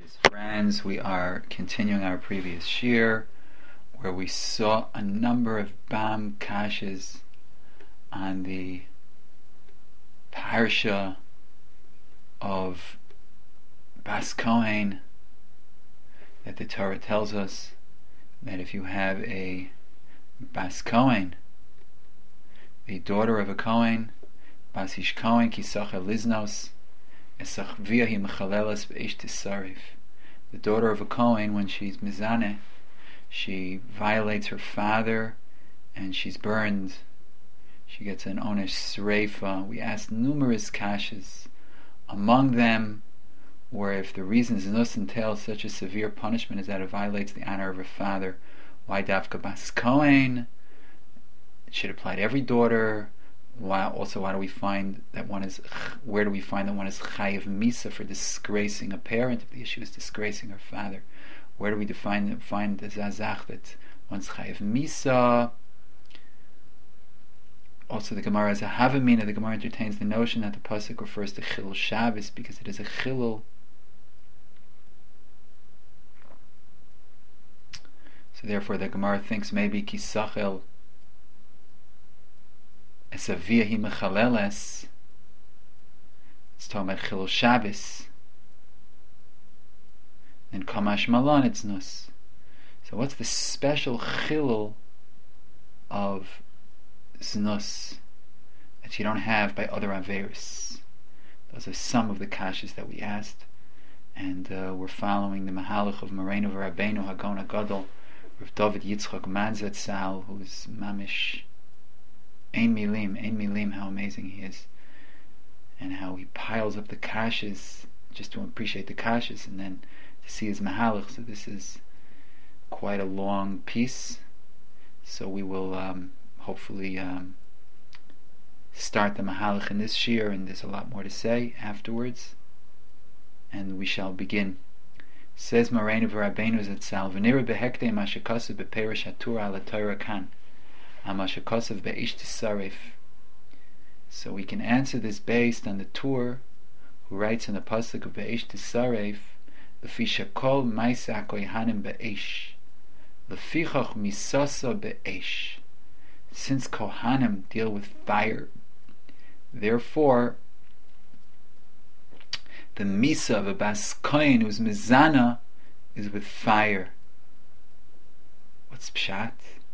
Friends, we are continuing our previous shiur, where we saw a number of Bam Kashas on the parsha of Bas Kohen, that the Torah tells us that if you have a Bas Kohen, the daughter of a Kohen, Bas Ish Kohen Kisach Eliznos, Esach Viahi Mechalelas B'Eish Tisarif. The daughter of a Kohen, when she's mizaneh, she violates her father and she's burned. She gets an onesh sreifa. We asked numerous kashas. Among them were if the reason Znus entails such a severe punishment is that it violates the honor of her father, why Dafka Bas Kohen? It should apply to every daughter. Why do we find that one is? Where do we find that one is chayiv misa for disgracing a parent? If the issue is disgracing her father, where do we find the zazach that one's chayiv misa? Also, the Gemara has a havamina. The Gemara entertains the notion that the pasuk refers to chilul Shabbos because it is a chilul. So therefore, the Gemara thinks maybe kisachel Esaviahi Mechaleles. It's talking about chilul Shabbos. And Kamash Malan it's Nus. So what's the special chilul of Znus that you don't have by other Averis? Those are some of the kashas that we asked, and we're following the Mahalach of Moreinu Rabbeinu Hagon HaGadol, Rav David Yitzchak Manzat Sal, who is mamish Ein Milim, how amazing he is, and how he piles up the kashas just to appreciate the kashas, and then to see his Mahalach. So this is quite a long piece, so we will hopefully start the Mahalach in this shiur, and there's a lot more to say afterwards, and we shall begin. Says Moreinu Rabbeinu Zatzal, V'nira behekdei mashakasu beperish haTorah ala Torah kan, amashakasav be'ish tisarif. So we can answer this based on the Tur, who writes in the pasuk of be'ish tisarif, L'fi shakol ma'aseh kohanim be'ish, L'fichach misasa be'ish. Since Kohanim deal with fire, therefore the Misa of a Bas Kohen who's Mizana is with fire. What's Pshat?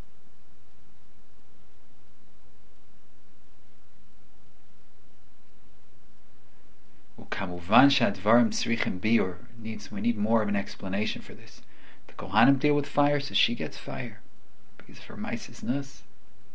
Ukamuvan shadvarim tzrichim biur. We need more of an explanation for this. The Kohanim deal with fire, so she gets fire because of her Maisis Nus.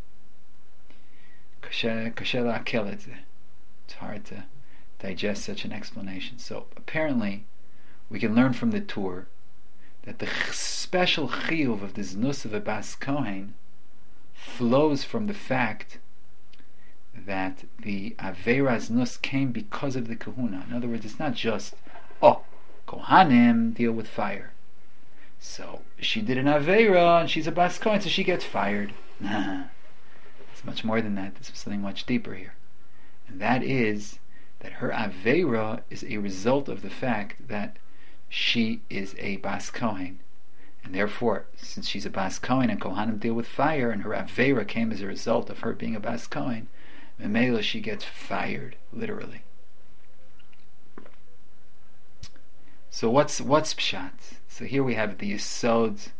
It's hard to digest such an explanation. So apparently we can learn from the Tur that the special chiyuv of the Znus of a Bas Kohen flows from the fact that the Aveira Znus came because of the Kahuna. In other words, it's not just Kohanim deal with fire, so she did an Aveira and she's a Bas Kohen, so she gets fired. It's much more than that. There's something much deeper here, and that is that her Aveira is a result of the fact that she is a Bas Kohen, and therefore, since she's a Bas Kohen and Kohanim deal with fire, and her Aveira came as a result of her being a Bas Kohen, Memela, she gets fired, literally. So what's Pshat? So here we have the Yesod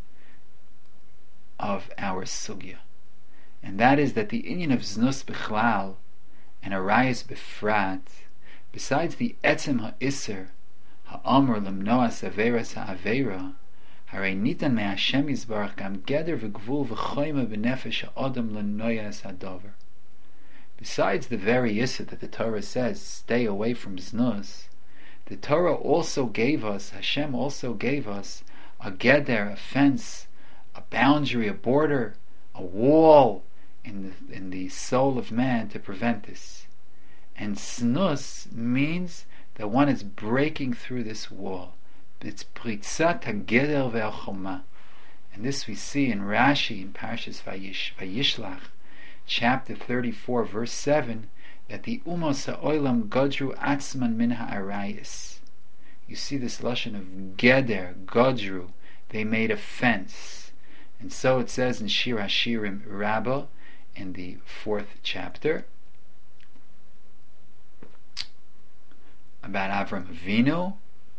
of our Sugya, and that is that the inyan of Znus Bichlal and Arayis Befrat, besides the Etzem HaIsser HaAmr Lemnoas Averas HaAveira, Harei Nitan Me Hashem Yisbarach Gam Geder V'Gvul V'Choyma B'Nefesh HaAdam Lenoyas HaDover. Besides the very Yisser that the Torah says, stay away from Znus, the Torah also gave us, Hashem also gave us, a Geder, a fence, a boundary, a border, a wall in the soul of man to prevent this. And Znus means that one is breaking through this wall. It's Pritzat HaGeder VeHaChoma. And this we see in Rashi in Parshas Vayishlach, chapter 34, verse 7, that the Umos HaOlam Godru Atzman Min HaArayis. You see this lashon of geder, godru. They made a fence. And so it says in Shir HaShirim Rabbah, in the 4th chapter, about Avram Avinu,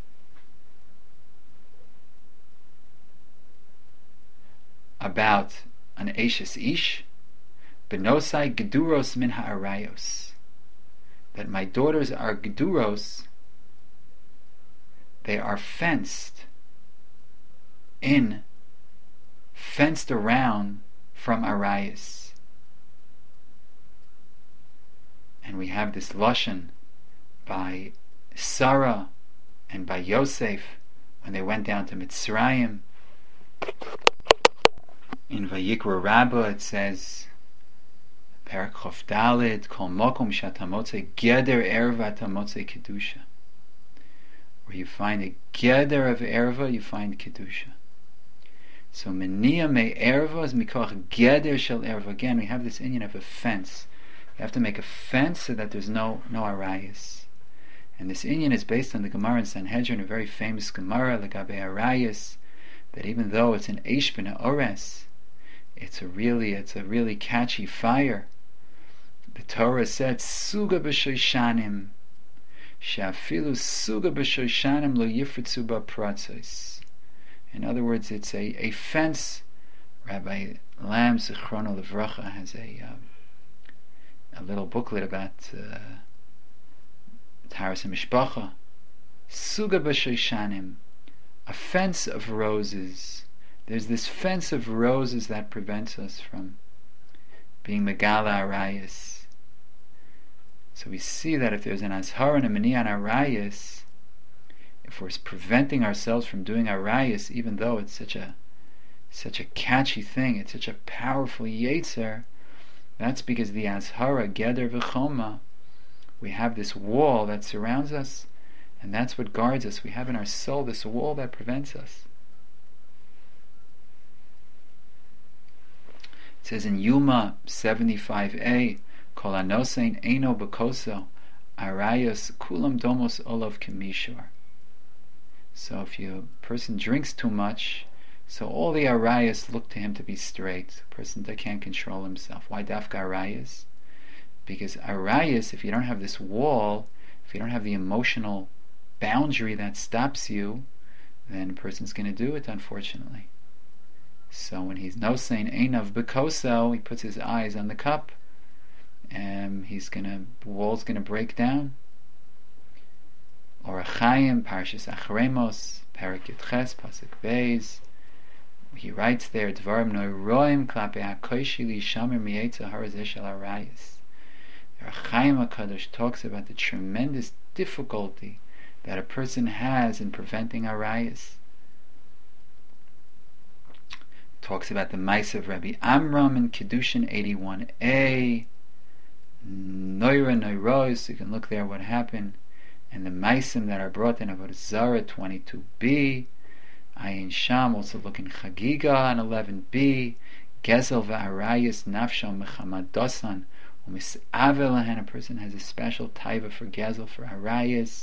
about an Eishes Ish, Benosai Geduros min ha'arayos, that my daughters are Geduros, they are fenced around from arayos. And we have this lashon by Sarah and by Yosef when they went down to Mitzrayim. In Vayikra Rabbah it says, Perak Chof Daled, Kol Mokom Shatamotze Geder Erva Tamotze Kedusha. Where you find a Geder of Erva, you find Kedusha. So Meniya Me Erva is Mikoch Geder Shel Erva. Again, we have this inyan of a fence. You have to make a fence so that there's no arayas. And this inyan is based on the Gemara in Sanhedrin, a very famous Gemara, Legabe Arayas, that even though it's an Eish Ben Ores, it's a really catchy fire. The Torah said, Suga b'shoishanim, she'afilu suga b'shoishanim lo yifritzu ba'pratzos. In other words, it's a fence. Rabbi Lam Zichrono Levracha has a little booklet about Taharas HaMishpacha. Suga b'shoishanim, a fence of roses. There's this fence of roses that prevents us from being Megala Arayas. So we see that if there's an Azhar and a Meniyan Arayas, if we're preventing ourselves from doing Arayas, even though it's such a catchy thing, it's such a powerful Yetzer, that's because the Azhara, Geder V'choma, we have this wall that surrounds us, and that's what guards us. We have in our soul this wall that prevents us. It says in Yuma 75a, Kol anosein eino bekoso, arayos kulam domos olav kemishor. So if a person drinks too much, so all the arayos look to him to be straight. A person that can't control himself. Why dafka arayos? Because arayos, if you don't have this wall, if you don't have the emotional boundary that stops you, then a person's going to do it, unfortunately. So when he's nosein einav bekoso, he puts his eyes on the cup, and the wall's going to break down. Or Chaim, Parshas Achremos, Perak Yudches, Pasuk Beis, he writes there, Dvarim noiroim klape hakoishi lishamer mietza harazeh shel arayos. The Chaim HaKadosh talks about the tremendous difficulty that a person has in preventing arayos. Talks about the mice of Rabbi Amram in Kedushin 81a, Noiros, you can look there what happened, and the maisim that are brought in Avodah Zarah 22b, Ayin Sham, also look in Chagiga on 11b, Gezel v'arayis nafsham mechamadosan u'mis'avelahan, a person has a special taiva for Gezel, for arayis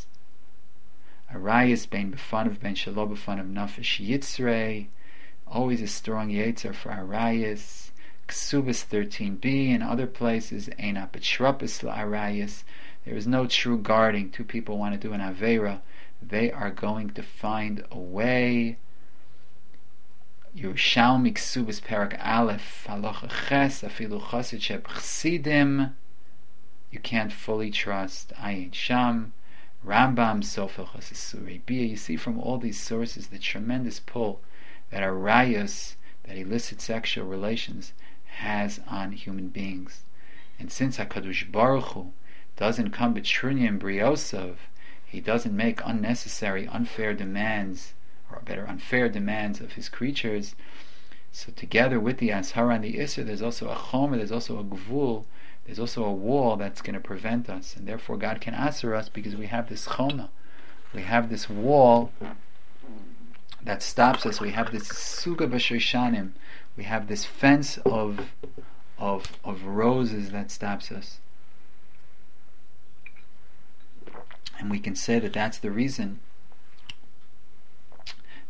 bein b'fanav bein shelo b'fanav nafesh yitzrei, always a strong yetzer for arayis. Ksubas 13b and other places, Eina B'Shrapis La'arayis, there is no true guarding. Two people want to do an Aveira, they are going to find a way. Yerushalmi Ksubas Perak Aleph Halacha Ches Afilu Chasid Sheb Chsidim, you can't fully trust Ayin Sham. Rambam Sofel Chasisuri Bia. You see from all these sources the tremendous pull that arayos, that illicit sexual relations, has on human beings. And since HaKadosh Baruch Hu doesn't come b'trunyim briosov, he doesn't make unnecessary, unfair demands, or better, unfair demands of his creatures, so together with the Azhara and the Isser, there's also a chomer, there's also a gvul, there's also a wall that's going to prevent us, and therefore God can answer us because we have this chomer, we have this wall that stops us, we have this suga b'shoshanim, we have this fence of roses that stops us. And we can say that that's the reason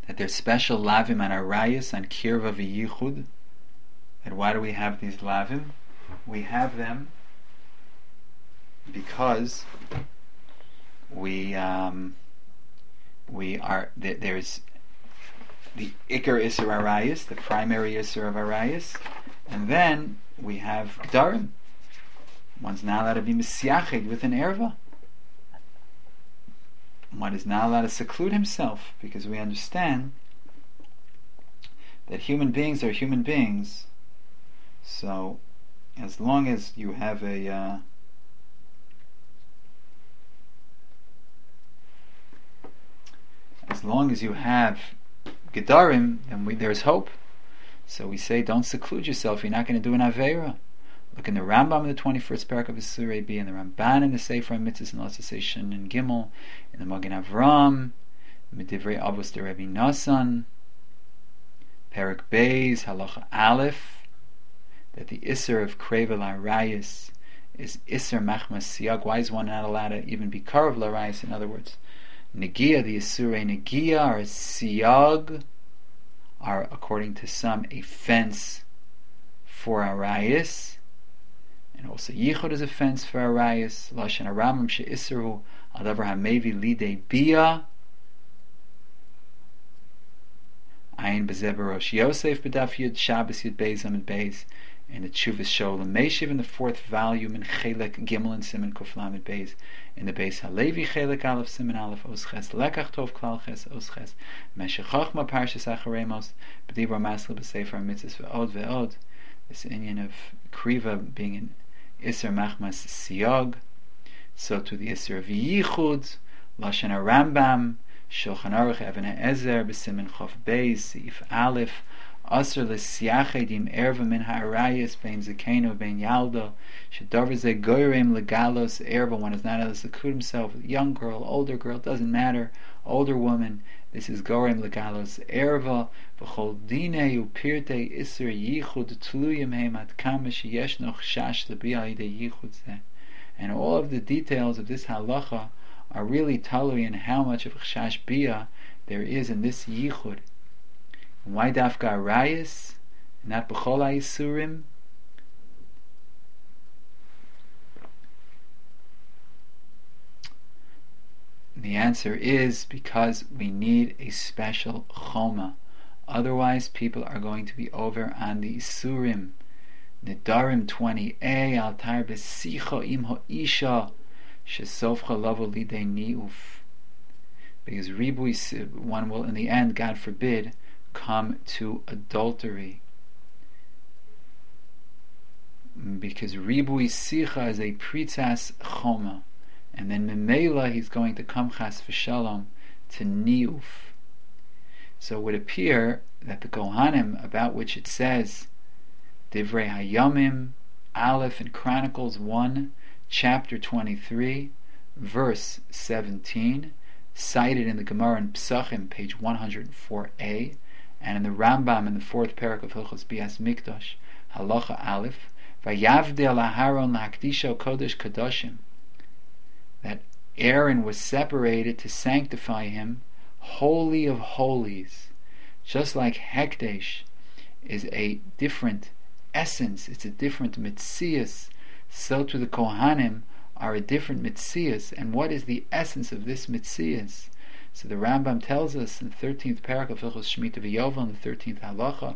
that there's special lavim and arayas and kirva v'yichud. And why do we have these lavim? We have them because there's the Iker Isser Arayas, the primary Isser of Arayas, and then we have Gdarim. One's not allowed to be Misyached with an Erva. One is not allowed to seclude himself, because we understand that human beings are human beings. So, as long as you have Gedarim, then there's hope. So we say, don't seclude yourself. You're not going to do an Aveira. Look in the Rambam in the 21st parak of Surah B, and the Ramban in the Sefer HaMitzvos and Lotzasei Shin and Gimel, in the Magen Avram, Medivrei Avos de Rebbe Nassan, Parak Beis, Halacha Aleph, that the Isser of Krevel Arayis is Isser Machmas Siyag. Why is one not allowed to even be Karav Larayis? In other words, Negia, the Isurei Negia, or Siyag, are, according to some, a fence for Arayis, and also Yichud is a fence for Arayis. Lashon Aramim she'isru adavar hamevi lidei bia. Ayin bezeberosh Yosef b'daf Yud Shabbos Yud Beis Amid Beis, in the Tshuvas Sholem Meshiv in the 4th volume in Chelek Gimel and Siman Kuf Lamed Beis, in the Beis Halevi Chelek Aleph Siman Aleph Osches Lekach Tov Klal Ches Osches Meshech Chochma Parshas Acharemos B'dibar Masla B'Sefer HaMitzvos Ve'od Ve'od. This inyan of Kriva being an Isser Machmas Siyag, so to the Isser of Yichud, Lashon Rambam, Shulchan Aruch Even HaEzer, B'Simen Chof Beis, Seif Aleph, Asr L'Siachedim Erva Min HaArayis, Bein Zekeno, Bein Yaldo, Shedavar Ze Goyrem Legalos Erva, one is not able to seclude himself, young girl, older girl, doesn't matter, older woman, this is Goyrem Legalos Erva, V'chol Dinei Upirtei Isser Yichud Tluyim Heim At Kama Sheyesh Noch Shash L'Bia Yidei Yichud Zeh. And all of the details of this halacha are really talui in how much of Chash Bia there is in this Yichud. And why Dafka Arayis, not B'chol HaYisurim? The answer is because we need a special choma. Otherwise, people are going to be over on the Isurim. Nedarim 20a, Altar Besicha Im Ha'isha, Shesofcha Lavo Lidei Ni'uf. Because Ribui, one will in the end, God forbid, come to adultery. Because Ribui Sicha is a Pritzas Choma. And then Memela, he's going to come Chas V'Shalom to Ni'uf. So it would appear that the Kohanim, about which it says Divrei Hayamim, Aleph in Chronicles 1, chapter 23, verse 17, cited in the Gemara in Psachim, page 104a, and in the Rambam in the 4th parak of Hilchos Bias Mikdash, Halacha Aleph, Vayavdil Aharon L'Hakdisho Kodesh Kadoshim, that Aaron was separated to sanctify him, Holy of Holies. Just like Hekdesh is a different essence, it's a different Metzias, so to the Kohanim are a different Metzias. And what is the essence of this Metzias? So the Rambam tells us in the 13th parak of Hilchos Shemitah V'Yovel, in the 13th halacha,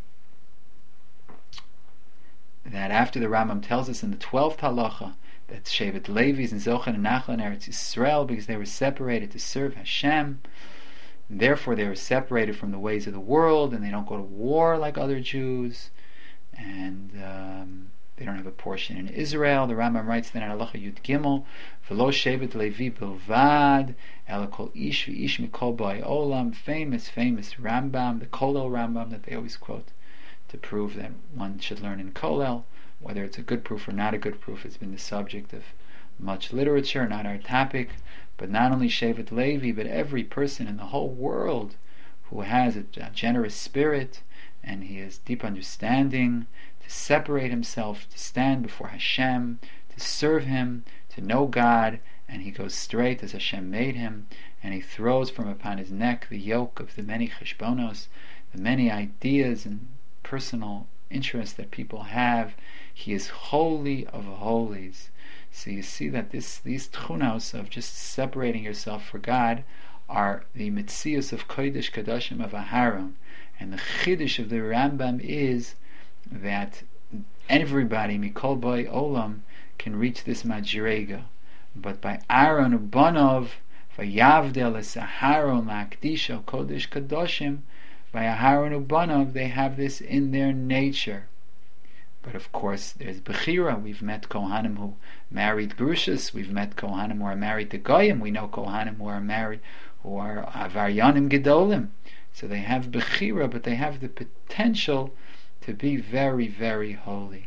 that after the Rambam tells us in the 12th halacha that Shevet Levi's and Zochan and Nachla in Eretz Yisrael, because they were separated to serve Hashem, and therefore they were separated from the ways of the world, and they don't go to war like other Jews, and they don't have a portion in Israel. The Rambam writes then at Halacha Yud Gimel, V'lo Shevet Levi Bilvad, Ela Kol Ish V'ish Mikol B'ai Olam, famous Rambam, the Kolel Rambam that they always quote to prove that one should learn in Kolel. Whether it's a good proof or not a good proof, it's been the subject of much literature, not our topic. But not only Shevet Levi, but every person in the whole world who has a generous spirit and he has deep understanding, to separate himself, to stand before Hashem, to serve Him, to know God, and he goes straight as Hashem made him, and he throws from upon his neck the yoke of the many cheshbonos, the many ideas and personal interests that people have. He is holy of holies. So you see that these tchunos of just separating yourself for God are the mitzius of kodesh kadashim of Aharon. And the chiddush of the Rambam is that everybody, mikol boy olam, can reach this madrega. But by Aaron ubanov, vayavdel es Aharon la'akdisha kodesh kadoshim, by Aharon ubanov, they have this in their nature. But of course, there's Bechira. We've met Kohanim who married Grushas. We've met Kohanim who are married to Goyim. We know Kohanim who are married, who are Avaryanim Gedolim. So they have Bechira, but they have the potential to be very, very holy.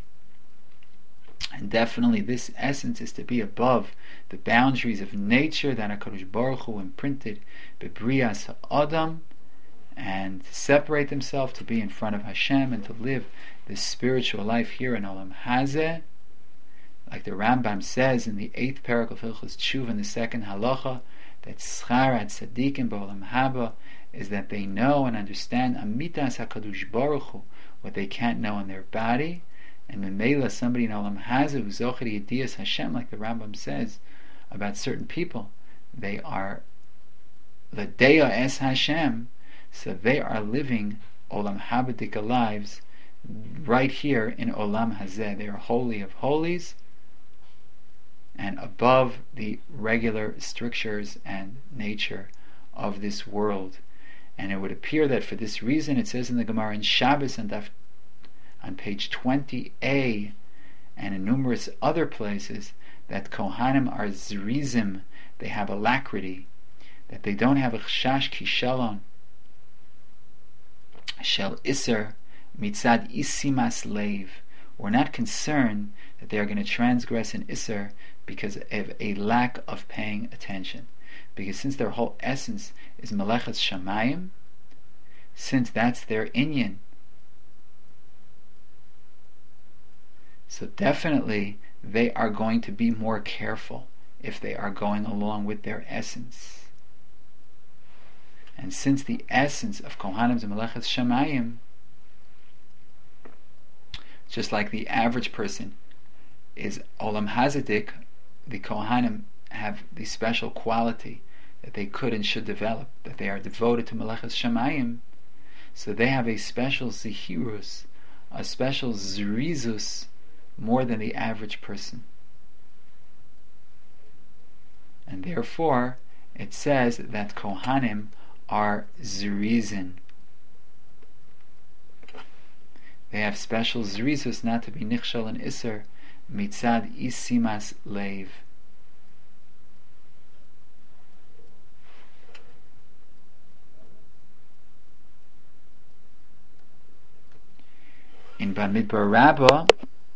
And definitely this essence is to be above the boundaries of nature that HaKadosh Baruch Hu imprinted Bebrias Ha'adam, and separate themselves to be in front of Hashem and to live this spiritual life here in Olam Hazeh. Like the Rambam says in the 8th parak of Hilchos Tshuva in the 2nd halacha, that Schar HaTzadikim B'Olam Haba is that they know and understand Amitas HaKadosh Baruch Hu, what they can't know in their body. And Memela, somebody in Olam Hazeh who's Zocher Yediyas Hashem, like the Rambam says about certain people, they are L'Deya Es Hashem, so they are living Olam Habadika lives right here in Olam Hazeh. They are holy of holies and above the regular strictures and nature of this world. And it would appear that for this reason, it says in the Gemara in Shabbos and on page 20a and in numerous other places, that Kohanim are zrizim, they have alacrity, that they don't have a chashash kishalon shel iser mitzad isimas leiv. We're not concerned that they are going to transgress an iser because of a lack of paying attention. Because since their whole essence is Melechet Shamayim, since that's their inyan, so definitely they are going to be more careful if they are going along with their essence. And since the essence of Kohanim is Melechet Shamayim, just like the average person is Olam Hazadik, the Kohanim have the special quality that they could and should develop, that they are devoted to Melechet Shamayim, so they have a special zihirus, a special zrizus, more than the average person. And therefore, it says that Kohanim are zrizin. They have special zrizus not to be nichshal and iser mitzad isimas leiv. In Bamidbar Rabbah,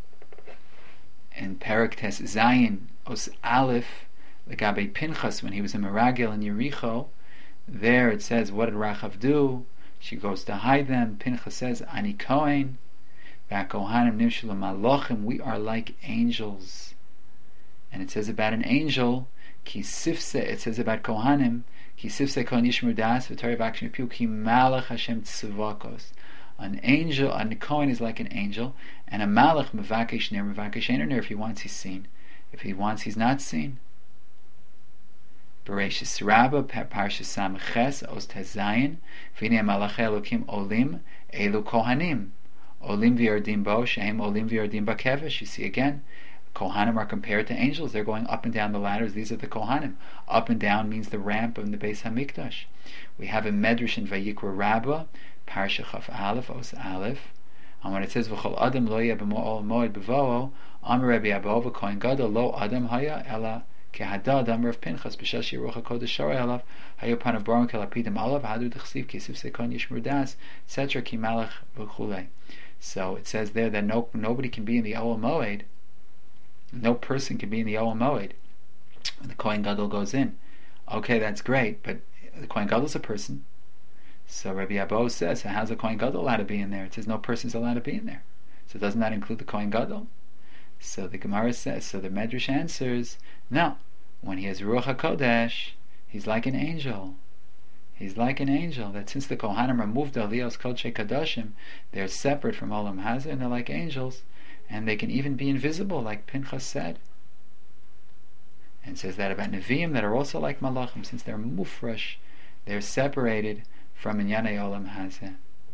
in Perek Tes Zayin Os Aleph, Legabe Pinchas, when he was a Meragel in Yericho, there it says, what did Rachav do? She goes to hide them. Pinchas says, Ani Kohen, V'akohanim nimshulu malochim, we are like angels. And it says about an angel, Ki sifse, it says about Kohanim, Ki sifse kohen yishmur das, V'tari v'akshim piu, Ki malach Hashem tzivakos. An angel, a Kohen is like an angel, and a Malach mevakesh ner mevakesh einer ner. If he wants, he's seen. If he wants, he's not seen. Bereshis Rabbah, Parshas Samches, Os Tezayin, V'nei Malachei Elokim Olim, Elu Kohanim, Olim v'yardim bo, Shehem Olim v'yardim bakevesh. You see again, Kohanim are compared to angels. They're going up and down the ladders. These are the Kohanim. Up and down means the ramp of the Beis Hamikdash. We have a Medrash in Vayikra Rabbah, Parsha Chaf Aleph, Os Aleph, and when it says V'chol Adam lo yeh b'mo'ol moed b'vo'o, Amar Rabbi Abba v'kohen gadol lo Adam haya ela kehadad Amar of Pinchas b'shas yiruch HaKodesh Shorei alav hayu panav barum kelapidim alav hadu d'chsiv kisif sekon yishmur das etc. ki malach v'chulei. So it says there that nobody can be in the Oel Moed, no person can be in the Oel Moed when the Kohen Gadol goes in. Okay, that's great, but the Kohen Gadol is a person. So Rabbi Abba says, so how's the Kohen Gadol allowed to be in there? It says no person's allowed to be in there. So doesn't that include the Kohen Gadol? So the Gemara says, so the Medrash answers, no. When he has Ruach HaKodesh, He's like an angel. He's like an angel. That since the Kohanim removed the Aliyos Kodshei Kadoshim, they're separate from Olam Hazeh, and they're like angels, and they can even be invisible, like Pinchas said. And says that about Nevi'im that are also like Malachim, since they're mufresh, they're separated from Inyanei Olam Hazeh.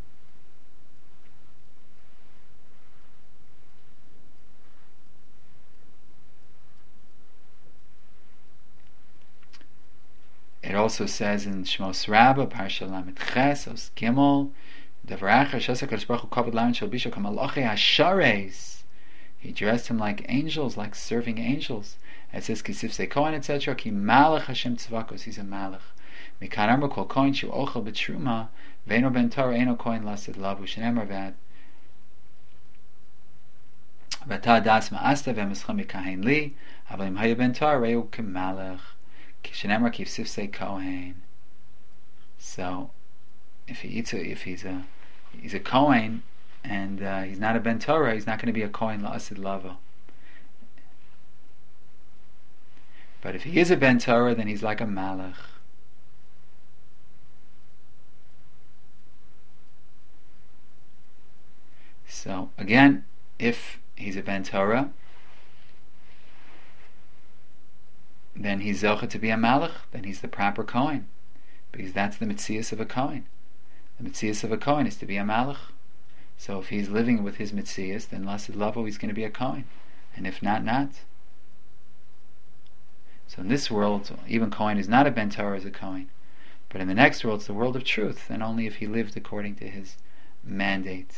It also says in Shmos Rabbah, Parsha Lamed Ches, Os Gimel, Devarach Hashasa Kadosh Baruch Hu Kavod Lamed Shel Bisho Kamalochei Hashareis. He dressed him like angels, like serving angels. It says Kisifsei Kohen, etc. Ki Malach Hashem Tzvakos. He's a Malach. Mikan Amar Kol Kohen Shu Ochel B'Truma Ve'eno Ben Torah Eino Kohen Lasid Lavu Shenemar Vad V'Ta Das Ma'asta Ve'Mischam Mikahen Li Aval Im Haya Ben Torah Reu Kemalach. So, if he's a Kohen and he's not a Ben Torah, he's not going to be a Kohen la'asid lava. But if he is a Ben Torah, then he's like a Malach. So again, if he's a Ben Torah, then he's Zocha to be a Malach, then he's the proper Kohen, because that's the Metzias of a Kohen. The Metzias of a Kohen is to be a Malach. So if he's living with his Metzias, then Lasid Lavo, he's going to be a Kohen. And if not, not. So in this world, even Kohen is not a Ben Torah as a Kohen. But in the next world, it's the world of truth, and only if he lived according to his mandate.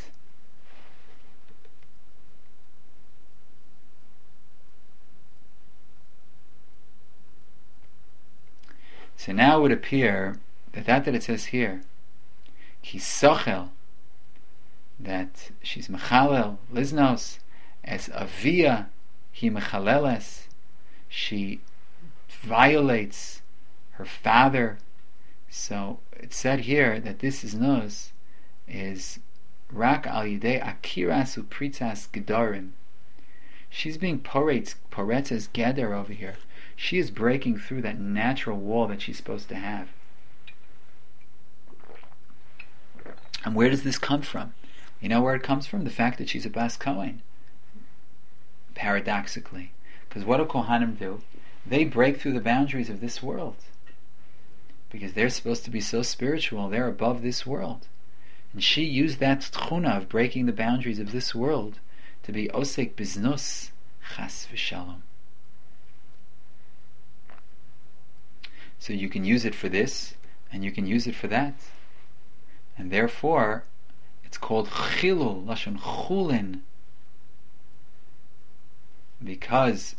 So now it would appear that it says here, Ki Sochel, that she's Mechalel, Liznos, as Avia, he Mechaleles, she violates her father. So it said here that this is Nuz, is Rak al Yidei Akiras Upritzas Gedarim. She's being Poretzes Geder over here. She is breaking through that natural wall that she's supposed to have. And where does this come from? You know where it comes from? The fact that she's a Bas Kohen. Paradoxically. Because what do Kohanim do? They break through the boundaries of this world. Because they're supposed to be so spiritual, they're above this world. And she used that tchuna of breaking the boundaries of this world to be osek biznus chas v'shalom. So you can use it for this, and you can use it for that. And therefore, it's called chilul, lashon chulin, because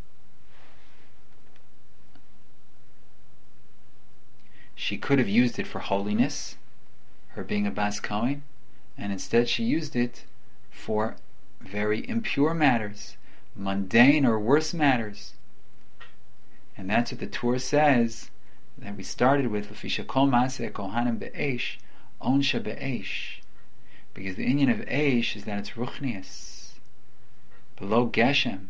she could have used it for holiness, her being a Bas Kohen, and instead she used it for very impure matters, mundane or worse matters. And that's what the Torah says that we started with, L'fisha kol maaseh kohanim be'esh, onsha be'esh. Because the inyan of Eish is that it's ruchnius, below Geshem.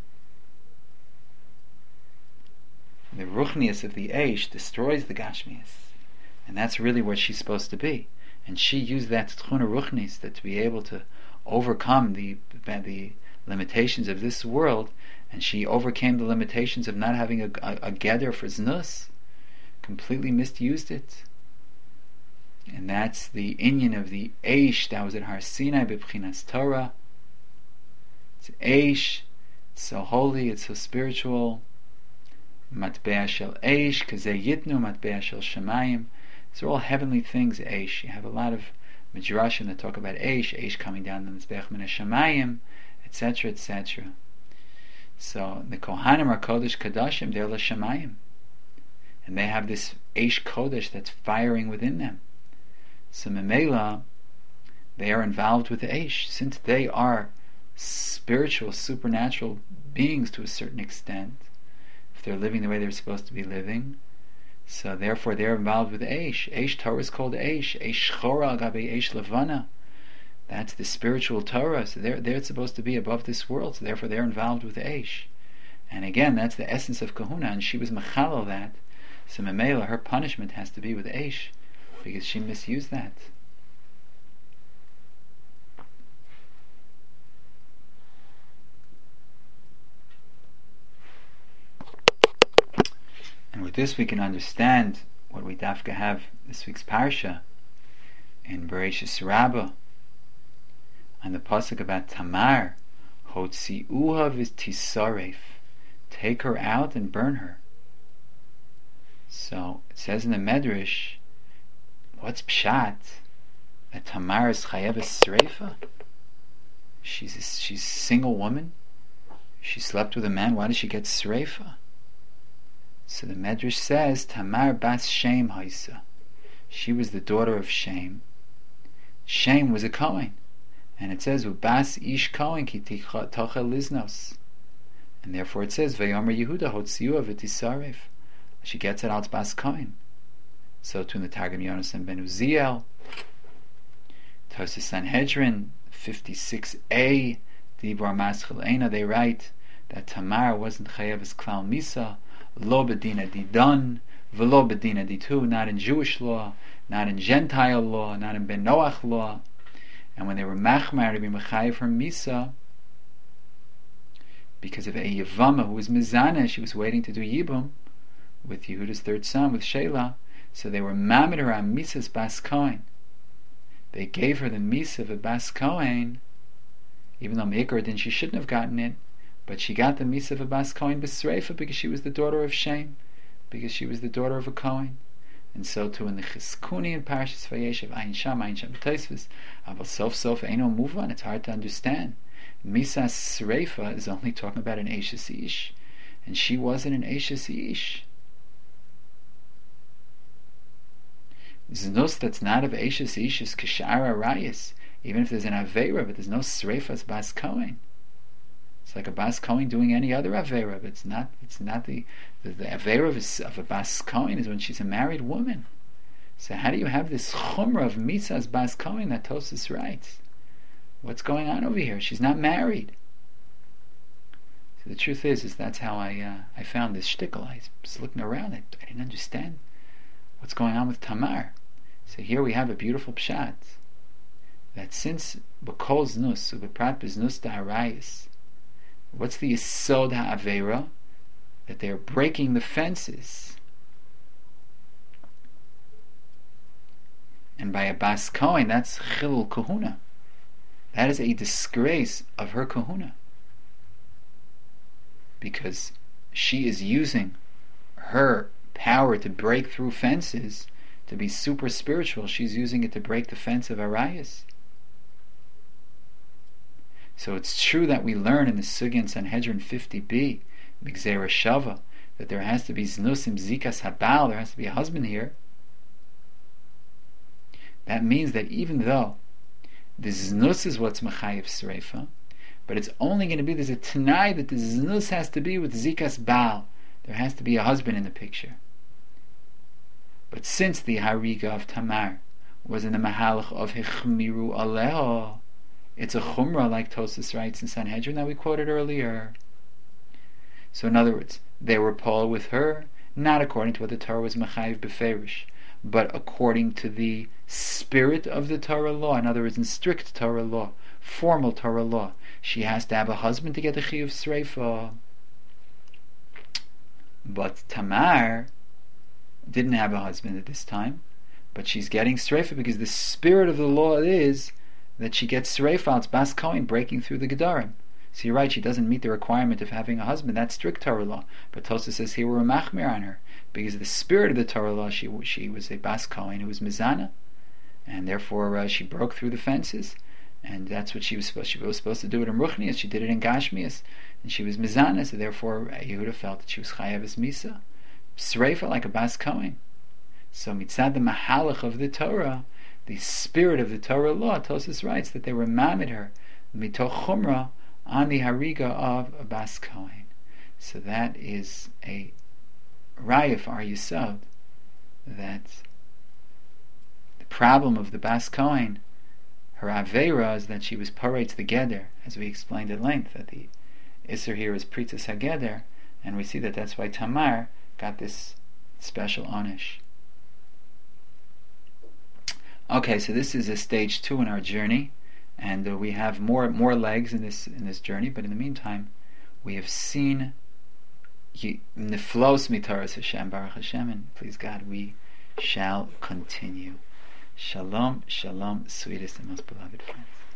The ruchnius of the Eish destroys the Gashmius. And that's really what she's supposed to be. And she used that tchuna ruchnis, that to be able to overcome the limitations of this world, and she overcame the limitations of not having a geder for znus, completely misused it. And that's the inyan of the Eish that was at Har Sinai b'pchinas Torah. It's Eish, it's so holy, it's so spiritual. Matbeah shel Eish, kazeh yitnu, matbeah shel Shemayim. These are all heavenly things, Eish. You have a lot of midrashim that talk about Eish coming down the Mizbeach min Shemayim, etc., etc. So the Kohanim are Kodesh Kadashim, they're L'Shamayim. And they have this Eish Kodesh that's firing within them. So Memela, they are involved with the Eish. Since they are spiritual, supernatural beings to a certain extent, if they're living the way they're supposed to be living, so therefore they're involved with Eish. Eish Torah is called Eish. Eish Chora Gabe Eish Levana. That's the spiritual Torah. So they're supposed to be above this world. So therefore they're involved with Eish. And again, that's the essence of Kahuna. And she was Mechalel that So Memela, her punishment has to be with Eish, because she misused that. And with this we can understand what we dafka have this week's parsha in Bereshis Rabbah, on the pasuk about Tamar, Hotziuha v'tisaref, take her out and burn her. So it says in the Medrash, what's pshat? That Tamar is chayev sreifa? She's a single woman. She slept with a man. Why does she get sreifa? So the Medrash says Tamar bas Shem haisa. She was the daughter of Shem. Shem was a Kohen, and it says Bas ish Kohen ki tochel liznos, and therefore it says Vayomer Yehuda hotziuah v'tisaref. She gets it out bas Kohen. So too in the Targum Yonasan ben Uziel, Tosas Sanhedrin 56a, Dibur Maschil Eina, they write that Tamar wasn't chayev as klal misa, lo bedina didan, v'lo bedina ditu, not in Jewish law, not in Gentile law, not in Ben Noach law. And when they were machmar to be mechayev her misa, because of a Yevama who was mizana, she was waiting to do yibum with Yehuda's third son, with Shelah, so they were mamid her on misas bas Kohen. They gave her the misa of a bas Kohen, even though Meikar didn't, she shouldn't have gotten it, but she got the misa of a bas Kohen b'sreifa because she was the daughter of Shem, because she was the daughter of a Kohen. And so too in the Chizkuni and Parashas Vayeshev, Ayin Sham Tosfos, Aval Sof Eino Muvan, it's hard to understand. Misas Sreifa is only talking about an Eishes Ish, and she wasn't an Eishes Ish. Znus that's not of Eishes Ish is Kishara Rayas, even if there's an Aveira, but there's no Sreifas Bas Kohen. It's like a Bas Kohen doing any other Aveira, but it's not the Aveira of a Bas Kohen is when she's a married woman. So how do you have this Chumrah of Mitzah's Bas Kohen that Tosas writes? What's going on over here? She's not married. So the truth is that's how I found this shtickle. I was looking around, I didn't understand what's going on with Tamar. So here we have a beautiful pshat, that since B'kol Znus, B'prat B'znus Da'arayis, what's the Yesod HaAveira? That they're breaking the fences. And by a Bas Kohen, that's Chilul Kahuna. That is a disgrace of her Kahuna. Because she is using her power to break through fences, to be super spiritual. She's using it to break the fence of Arayas. So it's true that we learn in the Sugya in Sanhedrin 50b, Migzera Shava, that there has to be Znusim Zikas Habal, there has to be a husband here. That means that even though the Znus is what's Mechayev Sreifa, but it's only going to be, there's a Tanai that the Znus has to be with Zikas Baal. There has to be a husband in the picture. But since the Hariga of Tamar was in the Mahalach of Hichmiru Aleho, it's a Chumrah like Tosas writes in Sanhedrin that we quoted earlier. So in other words, they were Paul with her, not according to what the Torah was Mechayev Beferish, but according to the spirit of the Torah law. In other words, in strict Torah law, formal Torah law, she has to have a husband to get the Chiyuv Sreifa. But Tamar didn't have a husband at this time, but she's getting Sreifa because the spirit of the law is that she gets Sreifa. It's Bas Kohen breaking through the Gedarim. So you're right, she doesn't meet the requirement of having a husband. That's strict Torah law. But Tosas says here we're a machmir on her, because the spirit of the Torah law, she was a Bas Kohen who was Mizana, and therefore she broke through the fences, and that's what she was supposed to do it in Ruchnias. She did it in Gashmias, and she was Mizana, so therefore Yehuda felt that she was Chayav as Misa, Sreifa like a Bas Kohen. So mitzad the Mahalach of the Torah, the spirit of the Torah law, Tosas writes that they were mamid her mitoch chumrah on the hariga of a Bas Kohen. So that is a raya for our Yesod, that the problem of the Bas Kohen, her aveira, is that she was paretz the geder, as we explained at length, that the Isser here is pritzas hageder, and we see that that's why Tamar got this special onish. Okay, so this is a stage 2 in our journey, and we have more legs in this journey. But in the meantime, we have seen Niflos Mitaras Hashem, Baruch Hashem, and please God, we shall continue. Shalom, shalom, sweetest and most beloved friends.